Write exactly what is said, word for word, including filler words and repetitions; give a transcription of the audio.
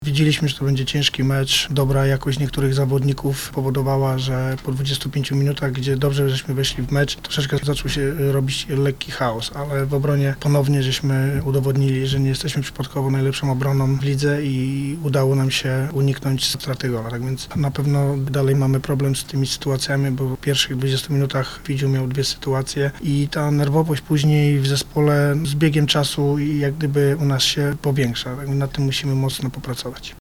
Wiedzieliśmy, że to będzie ciężki mecz. Dobra jakość niektórych zawodników powodowała, że po dwudziestu pięciu minutach, gdzie dobrze żeśmy weszli w mecz, troszeczkę zaczął się robić lekki chaos, ale w obronie ponownie żeśmy udowodnili, że nie jesteśmy przypadkowo najlepszą obroną w lidze i udało nam się uniknąć straty gola. Tak więc na pewno dalej mamy problem z tymi sytuacjami, bo w pierwszych dwudziestu minutach Widziu miał dwie sytuacje i ta nerwowość później w zespole z biegiem czasu i jak gdyby u nas się powiększa. Tak, nad tym musimy mocno popracować.